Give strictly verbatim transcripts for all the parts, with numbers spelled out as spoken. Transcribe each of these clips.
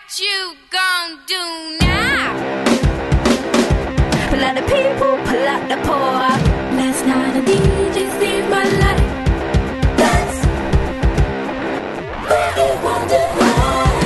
you gon' do now? Pull out the people, pull out the poor. Last night a D J saved my life. That's where you want to hide.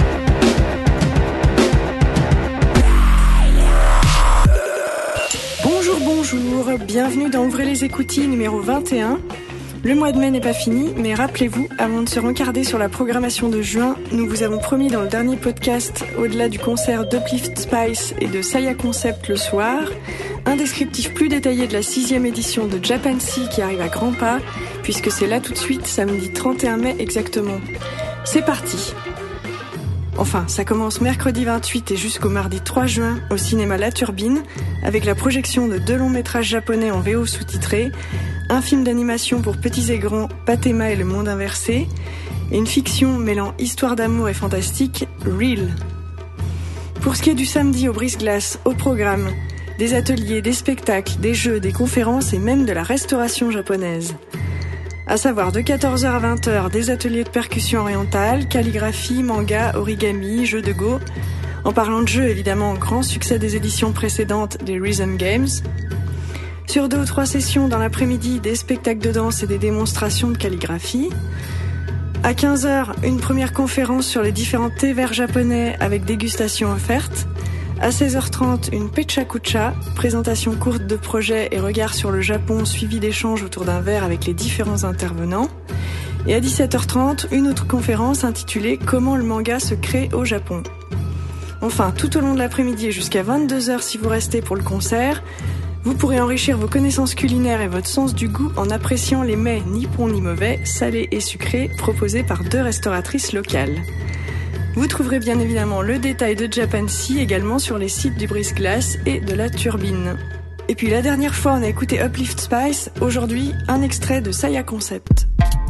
Bonjour, bonjour, bienvenue dans Ouvrez les écoutilles numéro vingt et un. Le mois de mai n'est pas fini, mais rappelez-vous, avant de se rencarder sur la programmation de juin, nous vous avons promis dans le dernier podcast, au-delà du concert d'Uplift Spice et de Saya Concept le soir, un descriptif plus détaillé de la sixième édition de Japan Sea qui arrive à grands pas, puisque c'est là tout de suite, samedi trente et un mai exactement. C'est parti! Enfin, ça commence mercredi vingt-huit et jusqu'au mardi trois juin au cinéma La Turbine, avec la projection de deux longs métrages japonais en V O sous-titrés, un film d'animation pour petits et grands, Pathéma et le monde inversé, et une fiction mêlant histoire d'amour et fantastique, Real. Pour ce qui est du samedi au Brise-Glace, au programme, des ateliers, des spectacles, des jeux, des conférences et même de la restauration japonaise. À savoir de quatorze heures à vingt heures, des ateliers de percussion orientale, calligraphie, manga, origami, jeux de go. En parlant de jeux, évidemment, grand succès des éditions précédentes des Rhythm Games. Sur deux ou trois sessions dans l'après-midi, des spectacles de danse et des démonstrations de calligraphie. À quinze heures, une première conférence sur les différents thés verts japonais avec dégustation offerte. À seize heures trente, une pecha-kucha, présentation courte de projets et regard sur le Japon suivi d'échanges autour d'un verre avec les différents intervenants. Et à dix-sept heures trente, une autre conférence intitulée « Comment le manga se crée au Japon ». Enfin, tout au long de l'après-midi et jusqu'à vingt-deux heures si vous restez pour le concert, vous pourrez enrichir vos connaissances culinaires et votre sens du goût en appréciant les mets ni bons ni mauvais, salés et sucrés, proposés par deux restauratrices locales. Vous trouverez bien évidemment le détail de Japan Sea également sur les sites du Brise-Glace et de la Turbine. Et puis la dernière fois on a écouté Uplift Spice, aujourd'hui un extrait de Saya Concept.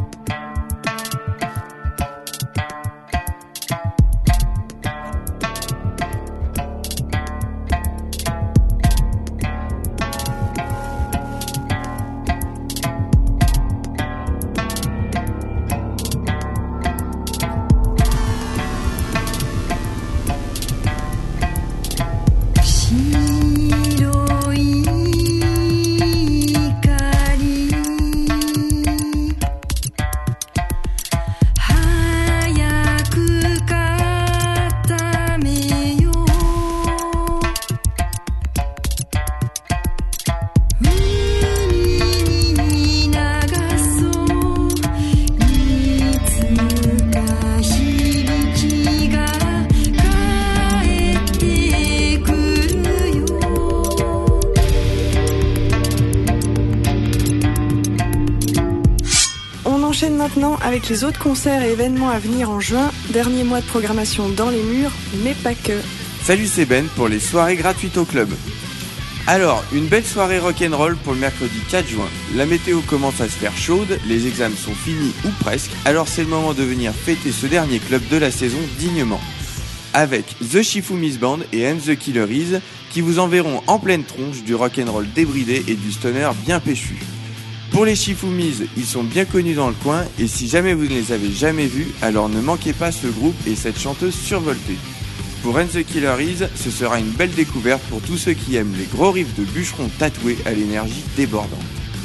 Maintenant avec les autres concerts et événements à venir en juin, dernier mois de programmation dans les murs, mais pas que. Salut, c'est Ben pour les soirées gratuites au club. Alors, une belle soirée rock'n'roll pour le mercredi quatre juin. La météo commence à se faire chaude, les examens sont finis ou presque, alors c'est le moment de venir fêter ce dernier club de la saison dignement. Avec The Shifumi's Band et And the Killeries qui vous enverront en pleine tronche du rock'n'roll débridé et du stoner bien péchu. Pour les Shifumis, ils sont bien connus dans le coin et si jamais vous ne les avez jamais vus, alors ne manquez pas ce groupe et cette chanteuse survoltée. Pour And the Killeries, ce sera une belle découverte pour tous ceux qui aiment les gros riffs de bûcherons tatoués à l'énergie débordante.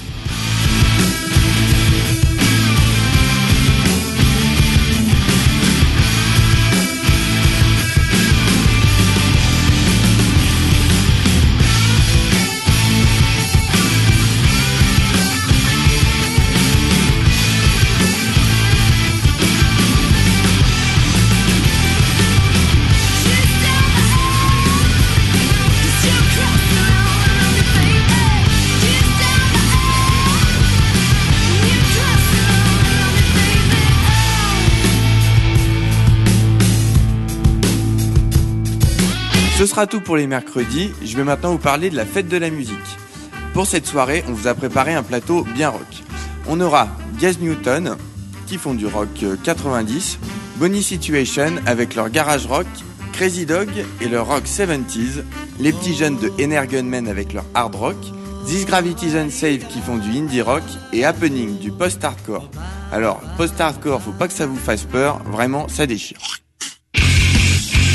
Ce sera tout pour les mercredis, je vais maintenant vous parler de la fête de la musique. Pour cette soirée, on vous a préparé un plateau bien rock. On aura Gaz Newton, qui font du rock quatre-vingt-dix, Bonnie Situation avec leur garage rock, Crazy Dog et leur rock soixante-dix, les petits jeunes de Energunmen avec leur hard rock, This Gravity's Unsafe qui font du indie rock et Happening du post-hardcore. Alors, post-hardcore, faut pas que ça vous fasse peur, vraiment, ça déchire.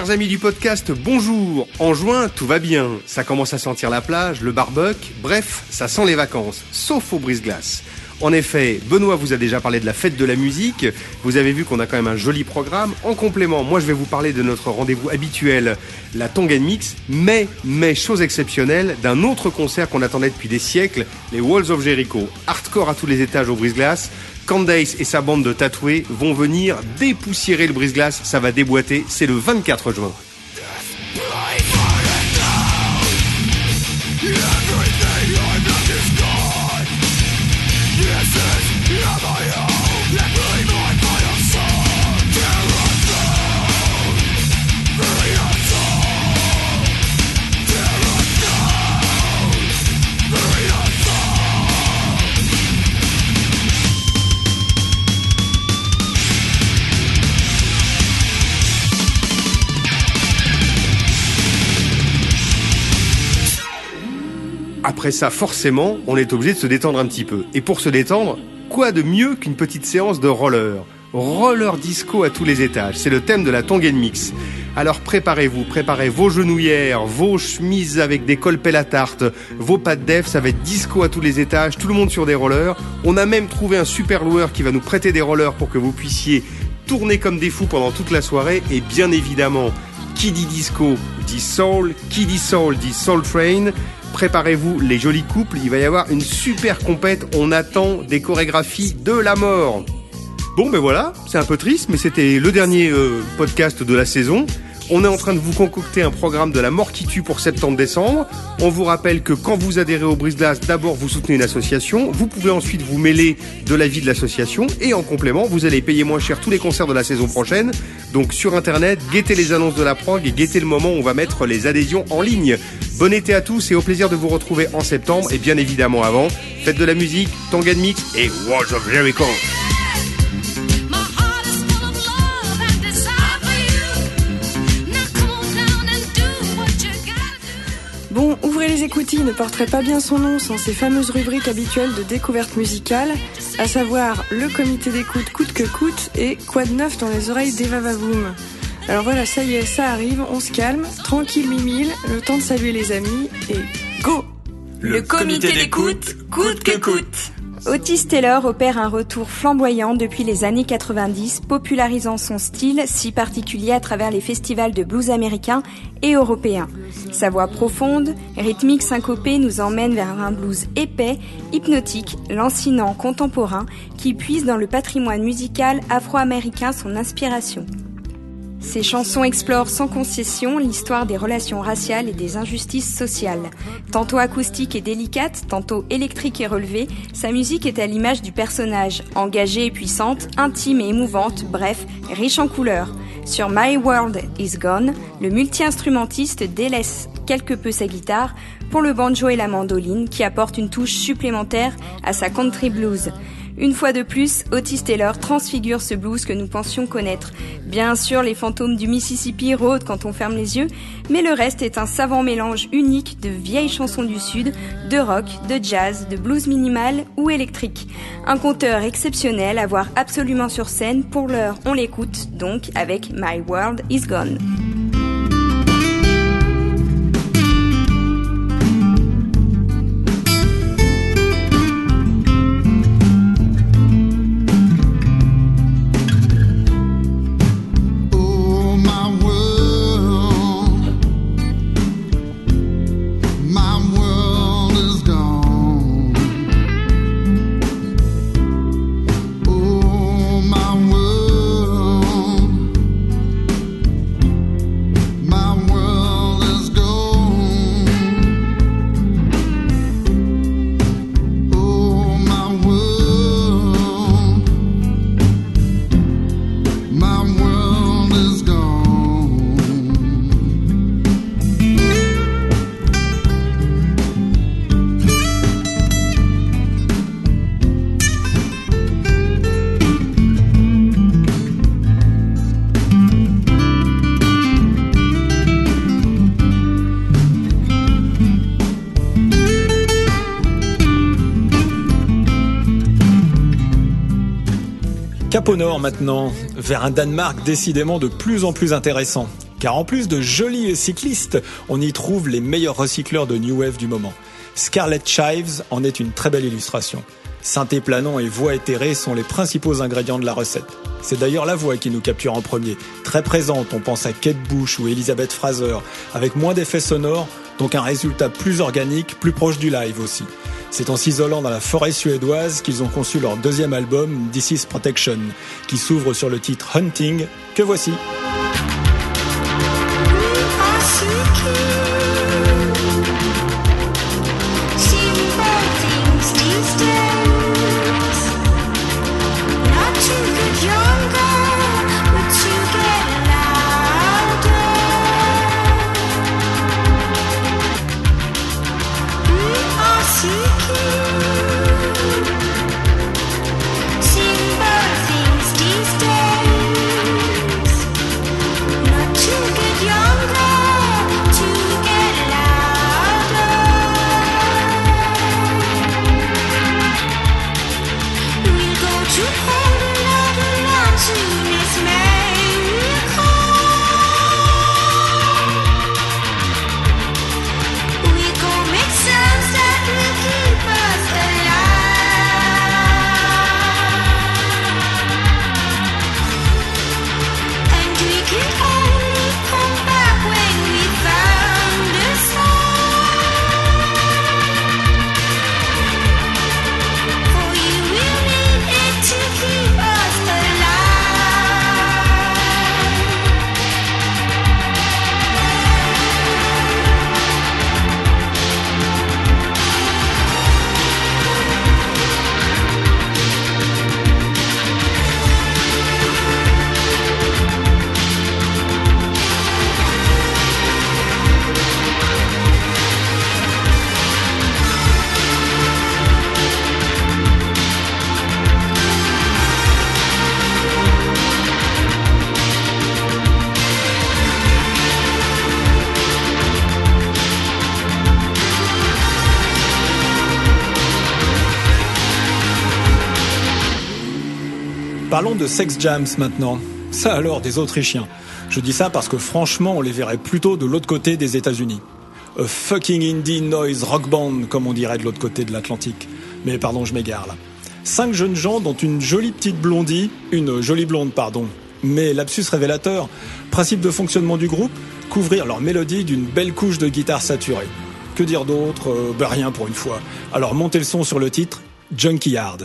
Chers amis du podcast, bonjour. En juin, tout va bien. Ça commence à sentir la plage, le barbecue, bref, ça sent les vacances, sauf au brise-glace. En effet, Benoît vous a déjà parlé de la fête de la musique. Vous avez vu qu'on a quand même un joli programme. En complément, moi je vais vous parler de notre rendez-vous habituel, la Tongue Mix, mais, mais, chose exceptionnelle, d'un autre concert qu'on attendait depuis des siècles, les Walls of Jericho. Hardcore à tous les étages au brise-glace. Candace et sa bande de tatoués vont venir dépoussiérer le brise-glace. Ça va déboîter, c'est le vingt-quatre juin. Après ça, forcément, on est obligé de se détendre un petit peu. Et pour se détendre, quoi de mieux qu'une petite séance de roller ? Roller disco à tous les étages, c'est le thème de la Tongue Mix. Alors préparez-vous, préparez vos genouillères, vos chemises avec des cols pelle à tarte, vos pattes def, ça va être disco à tous les étages, tout le monde sur des rollers. On a même trouvé un super loueur qui va nous prêter des rollers pour que vous puissiez tourner comme des fous pendant toute la soirée. Et bien évidemment, qui dit disco dit soul, qui dit soul dit Soul Train. Préparez-vous les jolis couples, il va y avoir une super compète, on attend des chorégraphies de la mort. Bon ben voilà, c'est un peu triste, mais c'était le dernier euh, podcast de la saison. On est en train de vous concocter un programme de la mort qui tue pour septembre-décembre. On vous rappelle que quand vous adhérez au brise-glace, d'abord vous soutenez une association, vous pouvez ensuite vous mêler de la vie de l'association et en complément, vous allez payer moins cher tous les concerts de la saison prochaine. Donc sur internet, guettez les annonces de la prog et guettez le moment où on va mettre les adhésions en ligne. Bon été à tous et au plaisir de vous retrouver en septembre et bien évidemment avant. Faites de la musique, Tongue Mix et Walls of Jericho. Bon, Ouvrez les écoutilles ne porterait pas bien son nom sans ces fameuses rubriques habituelles de découverte musicale, à savoir le comité d'écoute coûte que coûte et quoi de neuf dans les oreilles d'Eva Vavoom. Alors voilà, ça y est, ça arrive, on se calme, tranquille mimile, le temps de saluer les amis et go! Le, le comité d'écoute coûte que coûte. Otis Taylor opère un retour flamboyant depuis les années quatre-vingt-dix, popularisant son style si particulier à travers les festivals de blues américains et européens. Sa voix profonde, rythmique syncopée nous emmène vers un blues épais, hypnotique, lancinant, contemporain, qui puise dans le patrimoine musical afro-américain son inspiration. Ses chansons explorent sans concession l'histoire des relations raciales et des injustices sociales. Tantôt acoustique et délicate, tantôt électrique et relevée, sa musique est à l'image du personnage, engagée et puissante, intime et émouvante, bref, riche en couleurs. Sur My World Is Gone, le multi-instrumentiste délaisse quelque peu sa guitare pour le banjo et la mandoline qui apportent une touche supplémentaire à sa country blues. Une fois de plus, Otis Taylor transfigure ce blues que nous pensions connaître. Bien sûr, les fantômes du Mississippi rôdent quand on ferme les yeux, mais le reste est un savant mélange unique de vieilles chansons du Sud, de rock, de jazz, de blues minimal ou électrique. Un conteur exceptionnel à voir absolument sur scène. Pour l'heure, on l'écoute donc avec My World Is Gone. Cap au nord maintenant, vers un Danemark décidément de plus en plus intéressant. Car en plus de jolis cyclistes, on y trouve les meilleurs recycleurs de New Wave du moment. Scarlett Chives en est une très belle illustration. Synthé planant et voix éthérée sont les principaux ingrédients de la recette. C'est d'ailleurs la voix qui nous capture en premier. Très présente, on pense à Kate Bush ou Elizabeth Fraser, avec moins d'effets sonores, donc un résultat plus organique, plus proche du live aussi. C'est en s'isolant dans la forêt suédoise qu'ils ont conçu leur deuxième album, This Is Protection, qui s'ouvre sur le titre Hunting, que voici. Parlons de Sex Jams maintenant. Ça alors, des Autrichiens. Je dis ça parce que franchement, on les verrait plutôt de l'autre côté des États-Unis. A fucking indie noise rock band, comme on dirait de l'autre côté de l'Atlantique. Mais pardon, je m'égare là. Cinq jeunes gens, dont une jolie petite blondie, une jolie blonde, pardon. Mais lapsus révélateur, principe de fonctionnement du groupe, couvrir leur mélodie d'une belle couche de guitare saturée. Que dire d'autre euh, Ben rien pour une fois. Alors montez le son sur le titre, Junkyard.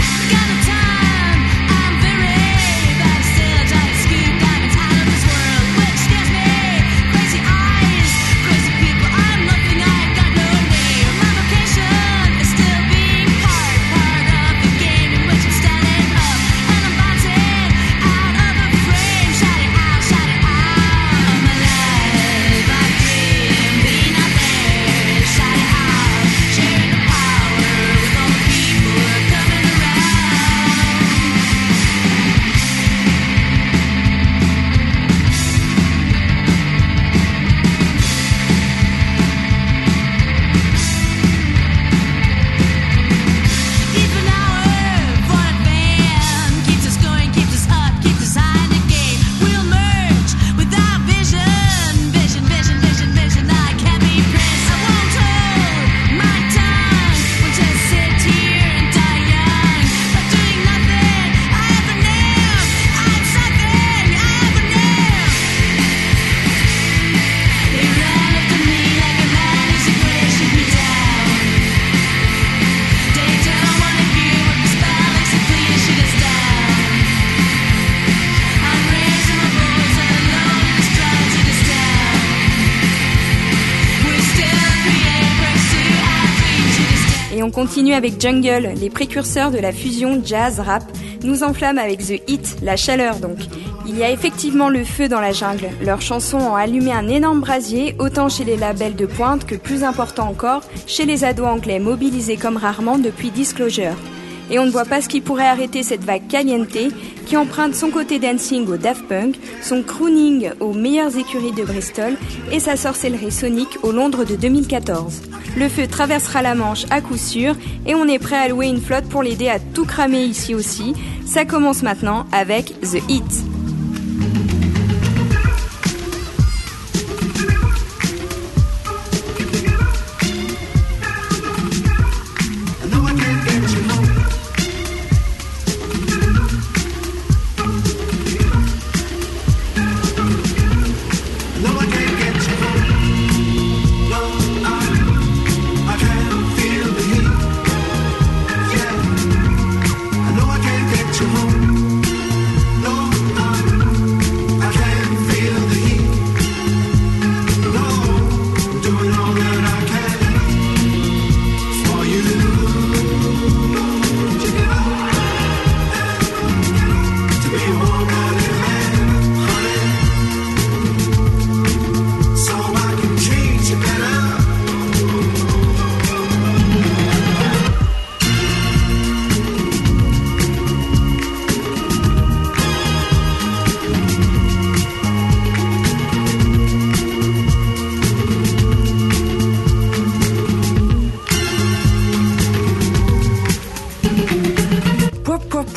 On continue avec Jungle, les précurseurs de la fusion jazz-rap, nous enflamment avec The Heat, la chaleur donc. Il y a effectivement le feu dans la jungle. Leurs chansons ont allumé un énorme brasier, autant chez les labels de pointe que, plus important encore, chez les ados anglais mobilisés comme rarement depuis Disclosure. Et on ne voit pas ce qui pourrait arrêter cette vague caliente qui emprunte son côté dancing au Daft Punk, son crooning aux meilleures écuries de Bristol et sa sorcellerie sonique au Londres de deux mille quatorze. Le feu traversera la Manche à coup sûr et on est prêt à louer une flotte pour l'aider à tout cramer ici aussi. Ça commence maintenant avec The Heat.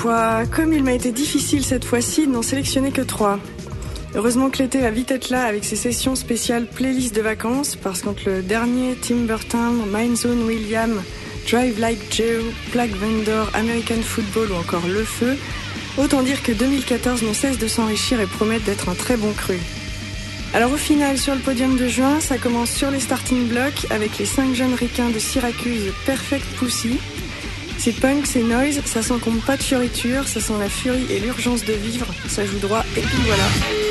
foi, comme il m'a été difficile cette fois-ci de n'en sélectionner que trois. Heureusement que l'été va vite être là avec ses sessions spéciales playlist de vacances, parce qu'entre le dernier Tim Burton, Mindzone William, Drive Like Joe, Plague Vendor, American Football ou encore Le Feu, autant dire que deux mille quatorze n'ont cesse de s'enrichir et promettent d'être un très bon cru. Alors au final, sur le podium de juin, ça commence sur les starting blocks avec les cinq jeunes ricains de Syracuse, Perfect Pussy. C'est punk, c'est noise, ça s'encombre pas de fioritures, ça sent la furie et l'urgence de vivre, ça joue droit et puis voilà.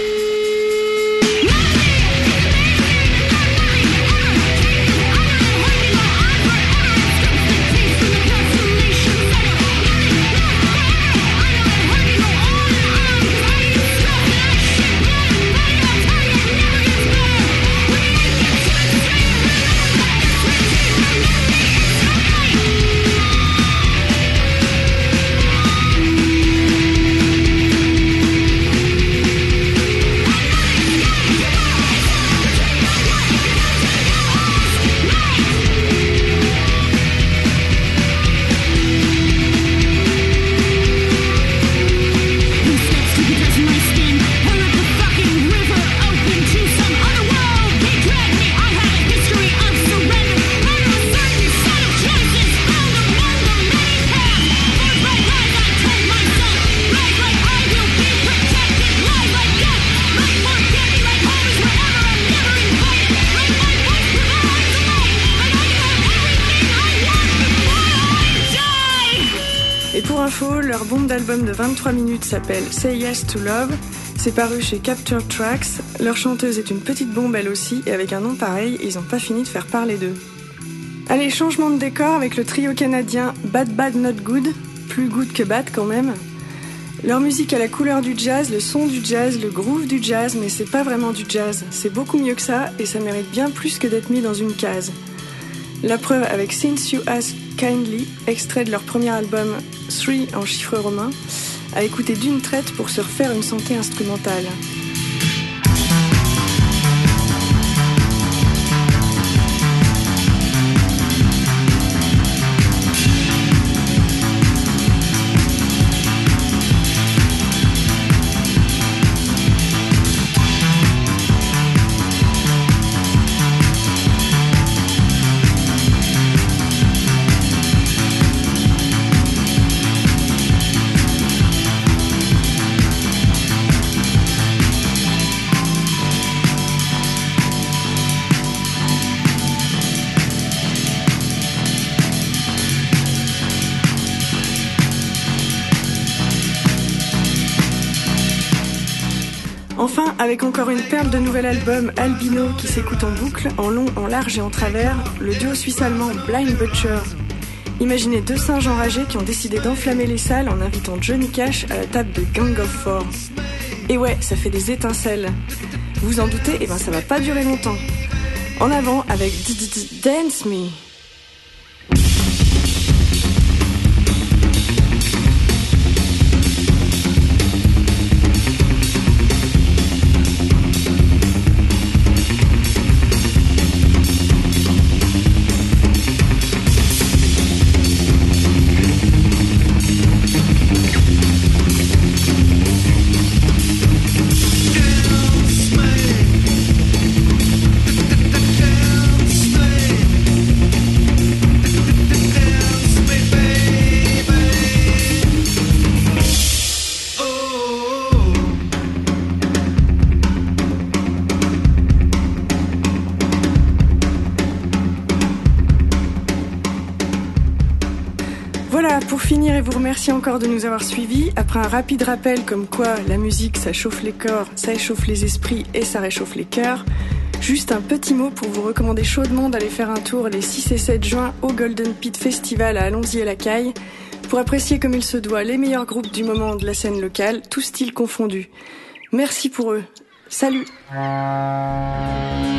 Leur bombe d'album de vingt-trois minutes s'appelle Say Yes to Love. C'est paru chez Capture Tracks. Leur chanteuse est une petite bombe elle aussi, et avec un nom pareil, ils n'ont pas fini de faire parler d'eux. Allez, changement de décor avec le trio canadien Bad Bad Not Good. Plus good que bad quand même. Leur musique a la couleur du jazz, le son du jazz, le groove du jazz, mais c'est pas vraiment du jazz. C'est beaucoup mieux que ça, et ça mérite bien plus que d'être mis dans une case. La preuve avec Since You Ask Kindly, extrait de leur premier album Three en chiffres romains, à écouter d'une traite pour se refaire une santé instrumentale. Enfin, avec encore une perle de nouvel album, Albino, qui s'écoute en boucle, en long, en large et en travers, le duo suisse-allemand Blind Butcher. Imaginez deux singes enragés qui ont décidé d'enflammer les salles en invitant Johnny Cash à la table de Gang of Four. Et ouais, ça fait des étincelles. Vous vous en doutez, et ben ça va pas durer longtemps. En avant avec Dance Me. Voilà, pour finir et vous remercier encore de nous avoir suivis, après un rapide rappel comme quoi la musique ça chauffe les corps, ça échauffe les esprits et ça réchauffe les cœurs, juste un petit mot pour vous recommander chaudement d'aller faire un tour les six et sept juin au Golden Pit Festival à Allons-y-à-la-Caille pour apprécier comme il se doit les meilleurs groupes du moment de la scène locale, tous styles confondus. Merci pour eux. Salut!